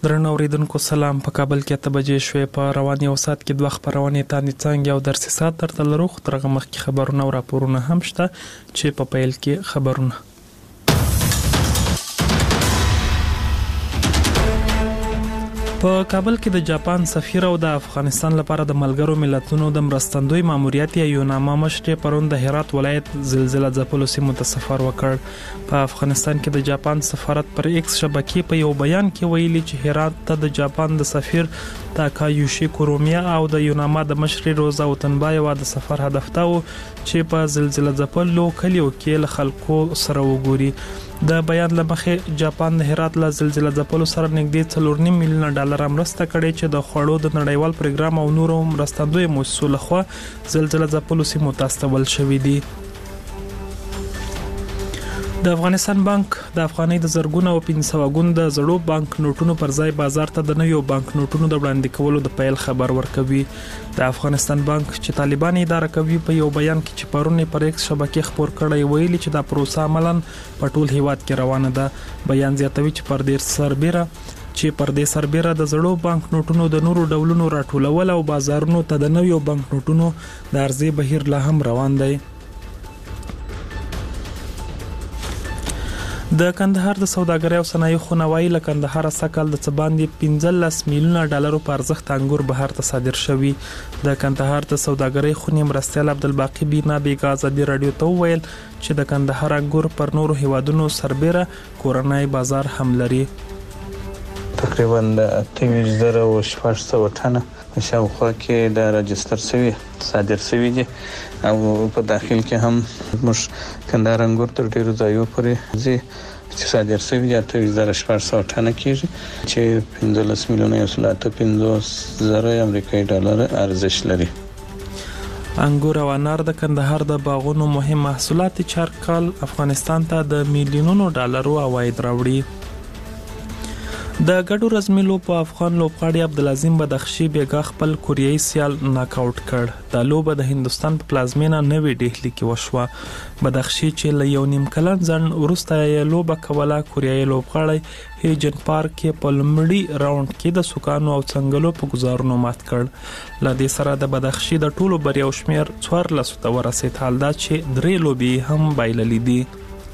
درنو اوریدونکو سلام. په کابل کې 8 بجې شوې. په رواني او سات کې دوه خبرونه تاندې څنګه او درسي سات ترته لرو. ترغه مخ کې خبرونه او راپورونه هم شته چې په پیل کې خبرونه. په کابل کې د جاپان سفیر او د افغانستان لپاره د ملګرو ملتونو د مرستندوی ماموریت یو نامه مشر پرون د هرات ولایت زلزلہ ځپلو سیمو ته سفر وکړ. په افغانستان کې د جاپان سفارت پر ایکس شبکې په یو بیان کې ویلي چې هرات ته د جاپان د سفیر تاکایوشي کورومیا او د یوناما د مشر روزا وطنبای و د سفر هدف ته و چې په زلزلہ ځپلو کلیو کې له خلکو سره وګوري. د بیان لمخې جاپان د هرات له زلزلہ ځپلو سره نږدې 4.5 میلیون ډالر مرسته کړې چې د خوړو د نړیوال پروګرام او نورو مرستندوی مؤسسو لخوا زلزلہ ځپلو سیمو ته استول شوې دي. د افغانستان بانک د افغانۍ د زرګونه او 500 غون د زړو بانک نوټونو پر ځای بازار ته د نویو بانک نوټونو د وړاندې کولو د پیل خبر ورکوي. د افغانستان بانک چې طالبان اداره کوي په یو بیان کې چې پرونه پر ایکس شبکې خبر کړی ویلي چې دا پروسه عملاً په ټول هیواد کې روانه ده. بیان زیاتوي چې پر دې سربېره د زړو بانک نوټونو د نورو ډولونو راټولول او بازارونو ته د نویو بانک نوټونو د عرضې بهیر لا هم روان دی. د کندهار د سوداګرۍ او صنایع خونوایی له کندهار سکل د څباندې 15 میلیونه ډالر په ارزښت انګور بهر ته صادر شوی. د کندهار د سوداګرۍ خونې مرستیال عبدالباقی بینا بیګا ازادي رادیو ته ویل چې د کندهار انګور پر نورو هیوادونو سربېره کورنۍ بازار هم لري. تقریبا 28,700 ټنه شاوخوا کې د راجستر شوی صادر شوی دي او په داخل کې هم موږ کندهار انګور تر ډیرو ځایو پورې چې صادر شوی دي 28,700 ټنه کېږي چې 15 میلیونه 1.50 امریکایي ډالر ارزش لري. انګور او انار د کندهار د باغونو مهم محصولات چارکال افغانستان ته د میلیونونو ډالرو عواید راوړي. د ګډو رزمي لوبو افغان لوبغاړي عبدالعظیم بدخشي بیګا خپل کوریایي سیال ناک آوټ کړ. د لوبه د هندستان په پلازمینه نوې ډهلی کې وشوه. بدخشي چې له یو نیم کلن ځنډ وروسته یې لوبه کوله کوریایي لوبغاړي هیجن پارک کې په لومړي راوند کې د سوکانو او څنګلو په گزارونو مات کړ. له دې سره د بدخشي د ټولو بریاو شمیر 14 ته ورسېد، حال دا چې 3 لوبي هم بایللې دي.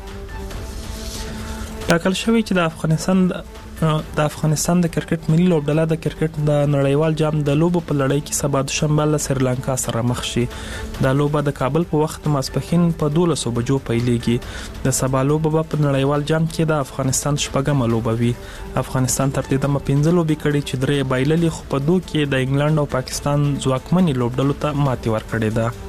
ټاکل شوی چې د افغانستان د کرکټ ملي لوبډله د کرکټ د نړیوال جام د لوبو په لړۍ کې سبا دوشنبه له سریلانکا سره مخ شي. دا لوبه د کابل په وخت ماسپښین په 12 بجو پیلېږي. د سبا لوبه په نړیوال جام کې د افغانستان شپږمه لوبه وي. افغانستان تر دې دمه 15 لوبي کړي چې 3 بایللې، خو په دوه کې د انګلند او پاکستان ځواکمنې لوبډلو ته ماتې ورکړې ده.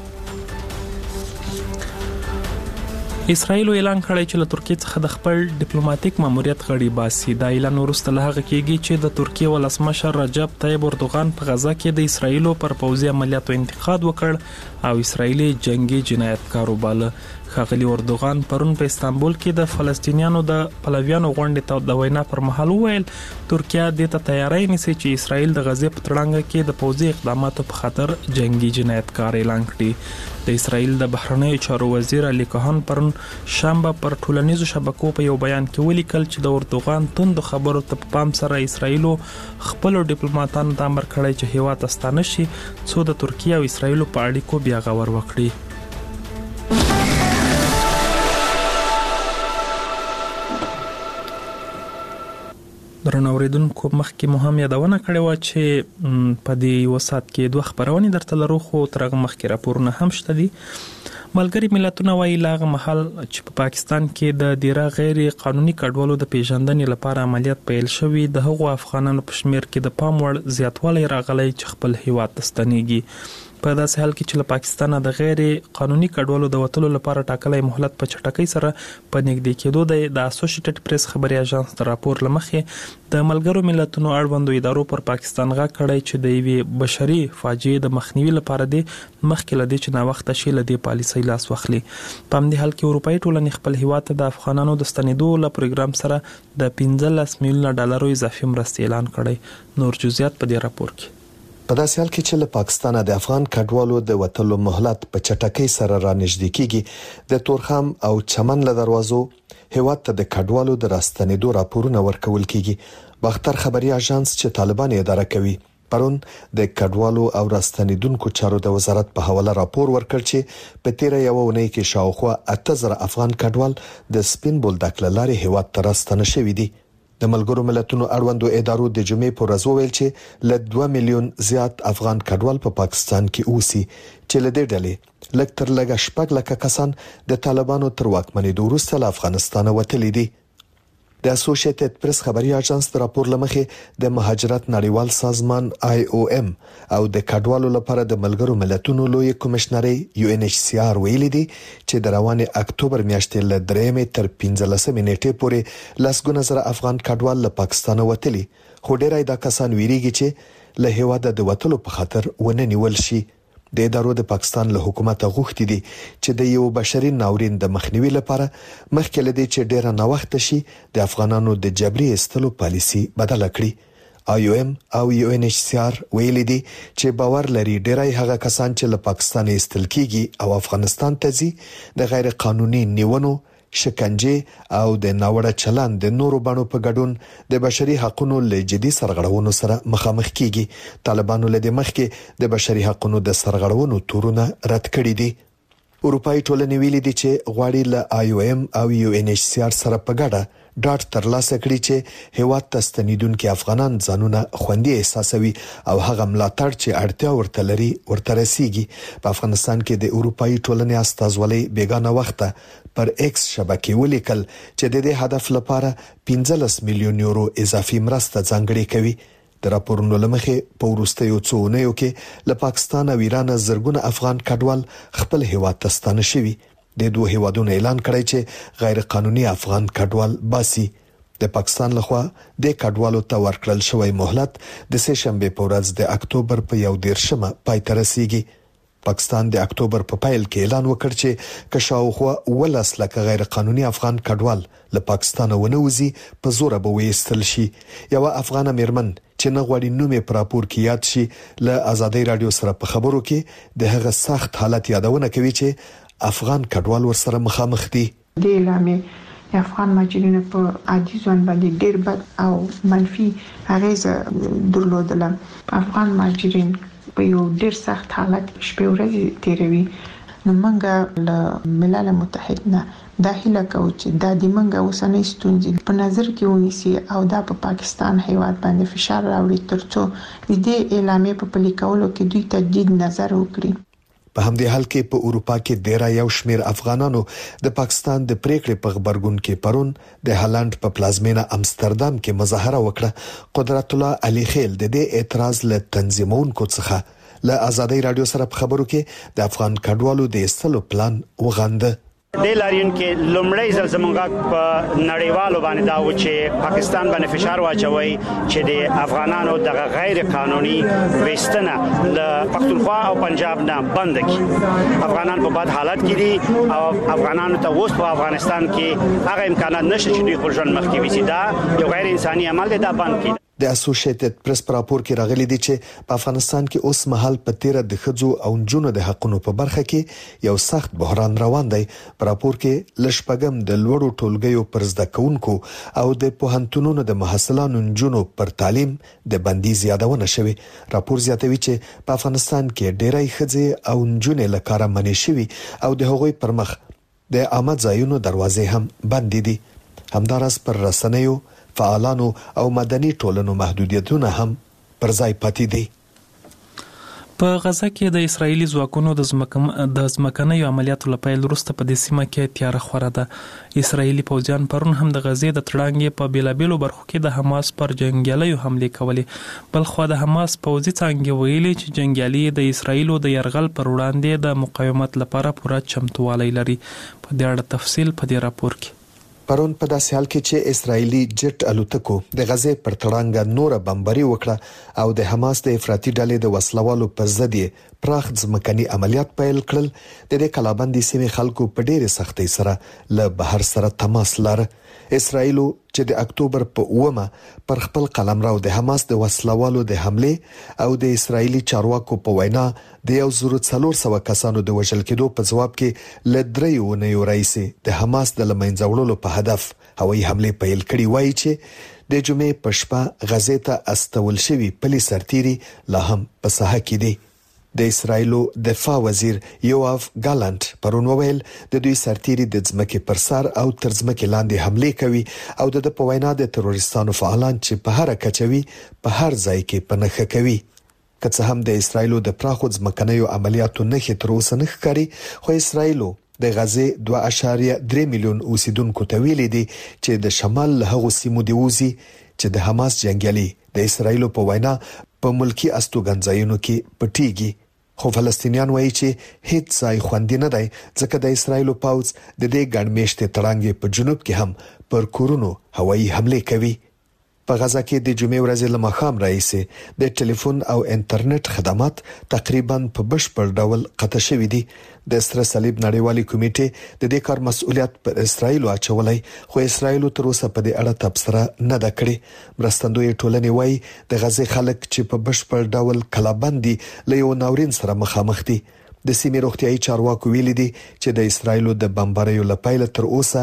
اسرائیل اعلان کړی چې له ترکیې څخه د خپل ډیپلوماټیک ماموریت غړي باسي. دا اعلان وروسته له هغه کېږي چې د ترکیې ولسمشر رجب طیب اردوغان په غزا کې د اسرائیلو پر پوځي عملیاتو انتقاد وکړ او اسرائیلي جنگي جنایتکار وباله. ښاغلي اردوغان پرون په استانبول کې د فلسطینیانو د پلویانو غونډې ته د وینا پر مهال وویل ترکیه دې ته تیاری نیسي چې اسرائیل د غزې په تړانګه کې د پوځي اقداماتو په خاطر جنگي جنایتکار اعلان کړي. د اسرائیل د بهرنیو چارو وزیر علی کهان پرون شنبه پر ټولنیزو شبکو په یو بیان کې ولیکل چې د اردوغان توند خبرو ته په پام سره اسرائیل خپل ډیپلوماټانو ته امر کړی چې هیواد ته ستانه شي څو د ترکیه او اسرائیل په اړیکو بیا غور وکړي. درنو اوریدونکو مخکې مو هم یادونه کړې و چې په دې وسات کې دوه خبرونه درته لرو، خو ترغه مخکې راپورونه هم شته دي. ملګری ملتونه وايي لاغه محل چې په پاکستان کې د ډیره غیر قانوني کډوالو د پیژندنې لپاره عملیات پیل شوي، د هغو افغانانو په شمیر کې د پام وړ زیاتوالی راغلی چې خپل هیواد ته ستنېږي. په داسې حال کې چې له پاکستانه د غیر قانوني کډوالو د وتلو لپاره ټاکلي مهلت په چټکۍ سره په نږدې کېدو د اسوسییټډ پریس خبري اژانس د راپور لمخې د ملګرو ملتونو اړوندو ادارو پر پاکستان غږ کړی چې د یوې بشري فاجعې د مخنیوي لپاره د مخکې لدی چې نا وخت شي لدی پالیسي لاس واخلي. په همدې حال کې اروپאי ټولنې خپل هیواد ته د افغانانو د ستنېدو له پروګرام سره د 15 میلیونه ډالرو اضافي مرستې اعلان کړی. نور جزئیات په دې راپور کې. په داسې حال کې چې له پاکستانه د افغان کډوالو د وټلو مهلت په چټکۍ سره رانږدې کیږي د تورخم او چمن له دروازو هیواد ته د کډوالو د راستنېدو راپورونه ورکول کیږي. باختر خبري اژانس چې طالبان اداره کوي پرون د کډوالو او راستنېدونکو چارو د وزارت په حواله راپور ورکړ چې په تیر یو ونې کې شاوخوا 8000 افغان کډوال د سپین بولدک لارې هیواد ته راستنه شوي دي. د ملګرو ملتونو اړوندو ادارو د جمعې په ورځ وویل چې ل 2 میلیون زیات افغان کډوال په پاکستان کې اوسي چې له دې ډلې لږ تر لږه 6 لک کسان د طالبانو تر واکمنۍ وروسته له افغانستان وتلي دي. د اسوسییټډ پریس خبري اژانس د راپور لمخې د مهاجرت نړیوال سازمان IOM او د کډوالو لپاره د ملګرو ملتونو لوی کمشنري UNHCR ویلي دي چې د روانې اکتوبر میاشتې له 3 تر 15 نیټې پورې لسګونه زره افغان کډوال له پاکستان وتلي، خو ډیری دا کسان ویریږي چې له هیواده د وټلو په خاطر ونه نیول شي. د ادارو د پاکستان له حکومت غوښتي دي چې د یو بشري ناورین د مخنیوي لپاره مخکې لدی چې ډیره نوښت شي د افغانانو د جبري استلو پالیسي بدل کړي. IOM او UNHCR ویلي دي چې باور لري ډیری هغه کسان چې له پاکستان استل کیږي او افغانستان ته ځي د غیر قانوني نیونو، شکنجه او د ناوړه چلند د نورو بڼو په ګډون د بشري حقوقو له جدي سرغړونو سره مخامخ کیږي. طالبانو له مخکې د بشري حقوقو د سرغړونو تورونه رد کړي دي. اروپאי ټولنې ویلي دي چې غواړي له IOM او UNHCR سره په ګډه ډاټ ترلاسه کړي چې هیواد ته ستنیدونکو افغانان ځانونه خوندي احساسوي او هغه ملاتړ چې اړتیا ورته لري ورته رسیږي. په افغانستان کې د اروپאי ټولنې استازولۍ بیگانه وخته پر ایکس شبکې ولیکل چې د دې هدف لپاره 15 میلیون یورو اضافي مرسته ځانګړې کوي. د راپورونو لمخې په وروستیو څو اونیو کې له پاکستان او ایران زرګونه افغان کډوال خپل هیواد ته ستانه شوي. د دوه هیوادونو اعلان کړی چې غیر قانوني افغان کډوال باسي. د پاکستان لخوا د کډوالو ته ورکړل شوی مهلت د سه شنبه په ورځ د اکتوبر په 11مه پای ته رسیږي. پاکستان د اکتوبر په پایل کې اعلان وکړ چې کشاوخوا 10 لک غیر قانوني افغان کډوال له پاکستان ونوځي په زور به وېستل شي. یو افغان میرمن چې نه غواړي نومې پر راپور کې یاد شي له ازادي رادیو سره په خبرو کې د هغه سخت حالت یادونه کوي چې افغان کډوال ورسره مخامخ دي. د اعلامي افغان مهاجرینو په عادي ځوان باندې ډېر بد او منفي اغیزه درلودله. افغان مهاجرین په یو ډېر سخت حالت شپه ورځ تیروي. نو موږ له ملل متحد نه دا هیله کوو چې دا د موږ اوسنۍ ستونزې په نظر کې ونیسي او دا په پاکستان هیواد باندې فشار راوړي ترڅو د دې اعلامیې په پلي کولو کې دوی تجدید نظر وکړي. په همدې حال کې په اروپا کې ډیری یو شمیر افغانانو د پاکستان د پریکړې په خبرګون کې پرون د هالند په پلازمینه امستردام کې مظاهره وکړه. قدرت الله علي خیل د دې اعتراض له تنظیمونکو څخه له ازادي رادیو سره په خبرو کې د افغان کډوالو د استلو پلان وغانده. د لاریون کې لومړی ځل زمونږ په نړیوالو باندې دا و چې پاکستان باندې فشار واچوي چې د افغانانو د غیر قانوني وستنه له پښتونخوا او پنجاب نه بند کړي. افغانان په بد حالت کې دي او افغانانو ته اوس په افغانستان کې هغه امکانات نشته چې دوی خپل ژوند مخکې وسی. دا یو غیر انساني عمل دی، دا بند کړي. د اسوسییټډ پریس په راپور کې راغلي دي چې په افغانستان کې اوس مهال په تیر د خځو او نجونو د حقوقو په برخه کې یو سخت بحران روان دی. په راپور کې لشپګم د لوړو ټولګیو پر زده کوونکو او د پوهنتونونو د محصلانو نجونو پر تعلیم د بندیز یادونه شوی. راپور زیاتوي چې په افغانستان کې ډیری خځې او نجونې له کاره منې شوي او د هغوی پر مخ د عامه ځایونو دروازې هم بند دي. همدارس پر رسنیو، فعالانو او مدني ټولنو محدودیتونه هم پر ځای پاتې دي. په غزه کې د اسرایلی ځواکونو د ځمکنیو عملیاتو لپاره وروسته په دې سیمه کې تیار خوره ده. اسرایلی پوځیان پرون هم د غزې د تړانګې په بیلابیلو برخو کې د حماس پر جنگیالیو حمله کولې. بلخو د حماس پوځي څانګې ویلي چې جنگیالي د اسرایلو د يرغل پر وړاندې د مقاومت لپاره پوره چمتووالی لري. په دې اړه تفصیل په دې راپور کې. پرون په داسې حال کې چې اسرایلی جټ الوتکو د غزې پر تړانګه نور بمباري وکړه او د حماس د افراطي ډلې د وسلوالو پر ضد پراخ ځمکني عملیات پیل کړل. د دې کلابندي سیمې خلکو په ډېره سختۍ سره له بهر سره تماس لاره. اسرائیل چې د اکتوبر په 9 پر خپل قلمرو د حماس د وسلوالو د حمله او د اسرایلی چارواکو په وینا د 1400 کسانو د وژل کېدو په جواب کې لدریو نه یو رئیس د حماس د لمنځولو په هدف هوایي حمله پیل کړي وایي چې د جمعې په شپه غزې ته استول شوی پلی سرتيري لا هم په ساحه کې دي. د اسرایل دفاع وزیر یوآف ګالانت پرون وویل د دوی سرتيري د ځمکې پر سر او تر ځمکې لاندې حمله کوي او د په وینا د تروریستانو فعالان چې په هر کچوي په هر ځای کې پنهخه کوي. که څه هم د اسرایل د پراخو ځمکنیو عملیاتو نه تر اوسه نه ښکاري، خو اسرایل د غزې 2.3 میلیون اوسیدونکو ته ویلي دي چې د شمال له هغو سیمو دی وځي چې د حماس جنگیالي د اسرایل په وینا په ملکی استوګنځایونو کې پټيږي. خو فلسطینیان وایي چې هیڅ ځای خوندي نه دی ځکه د اسرایل پوځ د دې ګڼمېشته تړانګې په جنوب کې هم پر کورونو هوایي حمله کوي. په غزا کې د جمعې ورځې له ماښام راهیسې د ټلیفون او انټرنیټ خدمات تقریبا په بشپړ ډول قطع شوي دي. د سره صلیب نړیوالي کمیټې د دې کار مسؤلیت پر اسرایل اچولای، خو اسرایل تر اوسه په دې اړه تبصره نه ده کړې. مرستندوی ټولنې وایي د غزې خلک چې په بشپړ ډول کلابندي له یو ناورین سره مخامخ دي. د سیمې روغتيایي چارواکو ویلي دي چې د اسرایل د بمباریو لپاره تر اوسه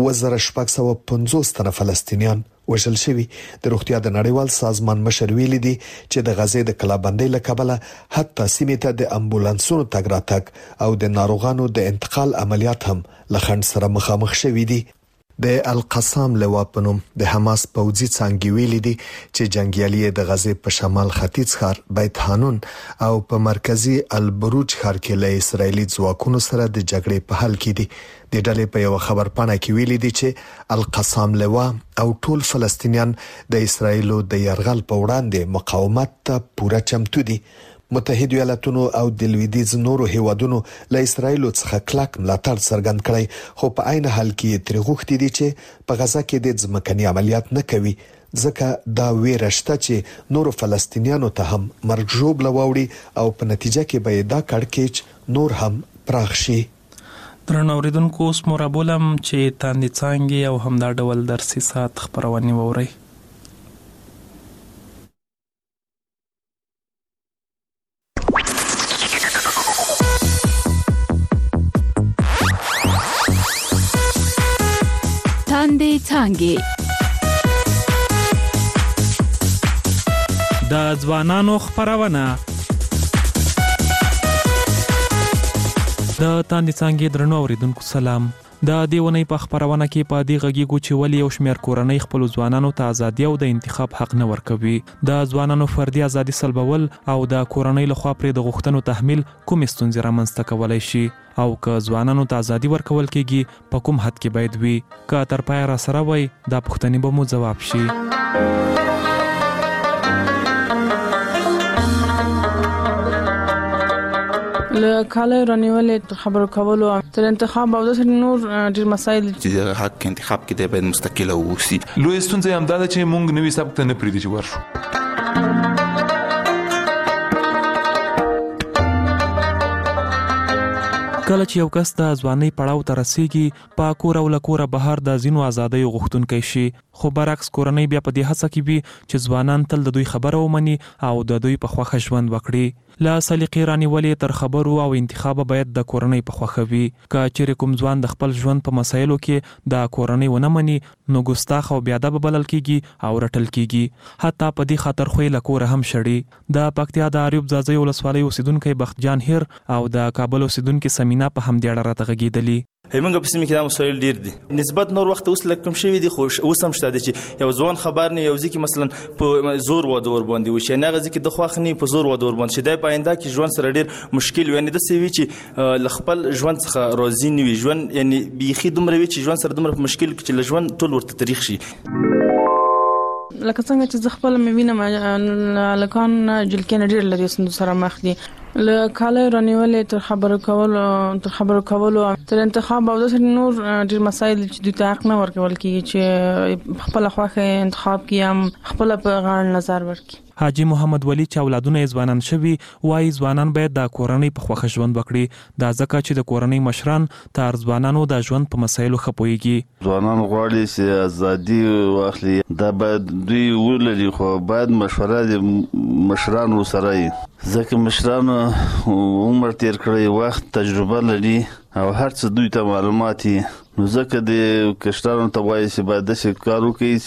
2650 تنه فلسطینیان وژل شوي. د روغتیا د نړیوال سازمان مشر ویلي دي چې د غزې د کلابندۍ له کبله حتی سیمې ته د امبولانسونو تګ راتګ او د ناروغانو د انتقال عملیات هم له خنډ سره مخامخ شوي دي. د القسام لوا په نوم د حماس پوځي څانګې ویلي دي چې جنگیالي د غزې په شمال ختیځ ښار بیت حانون او په مرکزی البروج ښار کې له اسرایلی ځواکونو سره د جګړې په حل کې دي. د ډلې په یو خبرپاڼه کې ویلي دي چې القسام لوا او ټول فلسطینیان د اسرایل د يرغل په وړاندې مقاومت ته پوره چمتو دي. متحده ایالاتونو او د لویدیځ نورو هیوادونو له اسرایل څخه کلک ملاتړ څرګند کړی، خو په عین حال کې تر غوښتي دي چې په غزا کې د ځمکني عملیات نه کوي ځکه دا ویره شته چې نورو فلسطینیانو ته هم مرګ ژوبله واوړي او په نتیجه کې به دا کړکېچ نور هم پراخ شي. درنو اوریدونکو اوس مو رابولم چې تاندې څانګې او همدا ډول درسي ساعت خبرونه ووري. تاندې څانګې د ځوانانو خبرونه. د تاندې څانګې درنو اوریدونکو سلام. د دیونی په خبرونه کې په دې غږیږو چې ولې یو شمېر کورنۍ خپل ځوانانو ته ازادي او د انتخاب حق نه ورکوي. د ځوانانو فردي ازادي سلبول او د کورنۍ لخوا پرې د غوښتنو تحمیل کوم ستونزې رامنځته کولای شي او که ځوانانو ته ازادي ورکول کېږي په کوم حد کې باید وي. که تر پای را سره وای دا پوښتنې به مو ځواب شي. له کاله رانیولې خبرو کولو تر انتخاب او د نور ډیر مسایل چې حق انتخاب کې د باید مستقله ووسی. لوی ستونزه هم دا چې مونږ نوې سبق ته نه پریدي چې ورشو. کله چې یو کس د ځوانۍ پړاو ته رسیږي په کور او لکوره بهر د ځینو ازادۍ غوښتونکی شي، خو برعکس کورنۍ بیا په دې هڅه کې وي چې ځوانان تل د دوی خبره ومني او د دوی په خوښه ژوند وکړي. لا سلیقې رانیولې تر خبرو او انتخاب باید د کورنۍ په خوښه وي. که چیرې کوم ځوان د خپل ژوند په مسایلو کې د کورنۍ ونه مني نو ګستاخ او بې ادبه بلل کیږي او رټل کیږي. حتی په دې خاطر خو له کوره هم شړي. د پکتیا د اریوب ځاځي ولسوالۍ اوسیدونکو بختجان هیر او د کابل اوسیدونکو سمینا په هم ډېر راته غږیدلی. همغه په سیمه کې دا مسایل ډیر دي نسبت نور وخت اوس لکه کم شوی دي، خو اوس هم شته چې یو ځوان خبر نه یو ځکه مثلا په زور و دور باندې وشي نه غزي کې د خوخنی په زور و دور باندې شي د پاینده کې ژوند سره ډیر مشکل وي. نه د سوي چې خپل ژوند څخه راضي نه وي، ژوند یعنی بيخي دومره وي چې ژوند سره دومره مشکل کې چې ژوند ټول ورته تاریخ شي. لکه څنګه چې خپل مې وینم لکان جلکې ډیر لري سره مخ دي. له کاله رانیولې تر خبرو کولو تر انتخاب او د نور ډیر مسایل چې د حق نه ورکول کیږي چې خپل خواخه انتخاب کیم خپل په غاړه نظر ورکړي. حاجی محمد ولی چې اولادونه ځوانان شوي وایي ځوانان باید د کورنۍ په خوښه ژوند وکړي دا ځکه چې د کورنۍ مشران تر ځوانانو د ژوند په مسایلو ښه پوهیږي. ځوانان غواړي چې ازادي واخلي دا باید دوی ولري خو باید مشوره د مشرانو سره وي ځکه مشرانو عمر تیر کړی وخت تجربه لري او هر څه دوی ته معلومات نو ځکه د کشرانو ته وایي چې باید داسې کار وکړي